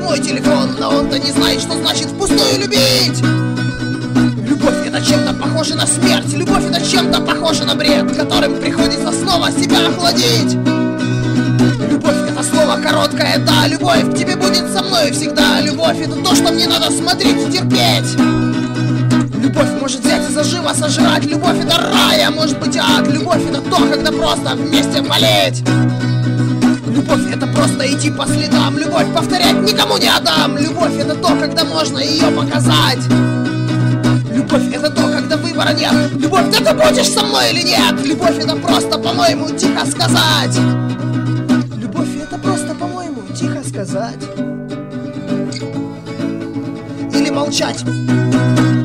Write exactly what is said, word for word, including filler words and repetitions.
мой телефон, но он-то не знает, что значит впустую любить. Любовь — это чем-то похоже на смерть. Любовь — это чем-то похоже на бред, которым приходится снова себя охладить. Любовь — это слово короткое, да. Любовь к тебе будет со мной всегда. Любовь — это то, что мне надо смотреть и терпеть. Любовь может взять и заживо сожрать. Любовь — это рай, а может быть ад. Любовь — это то, когда просто вместе болеть. Любовь — это просто идти по следам. Любовь повторять никому не отдам. Любовь — это то, когда можно ее показать. Любовь — это то, когда выбора нет. Любовь, да ты будешь со мной или нет? Любовь — это просто, по-моему, тихо сказать. Любовь — это просто, по-моему, тихо сказать. Или молчать.